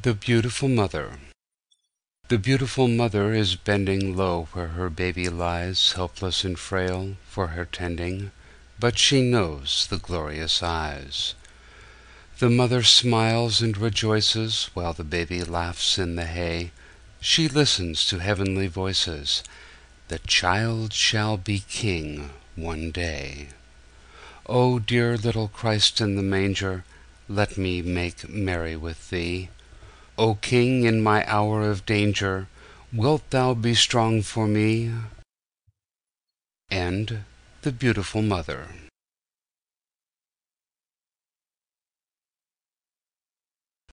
The Beautiful Mother. The beautiful mother is bending low where her baby lies, helpless and frail, for her tending, but she knows the glorious eyes. The mother smiles and rejoices while the baby laughs in the hay. She listens to heavenly voices. The child shall be king one day. O dear little Christ in the manger, let me make merry with thee. O King, in my hour of danger, wilt thou be strong for me? And the Beautiful Mother.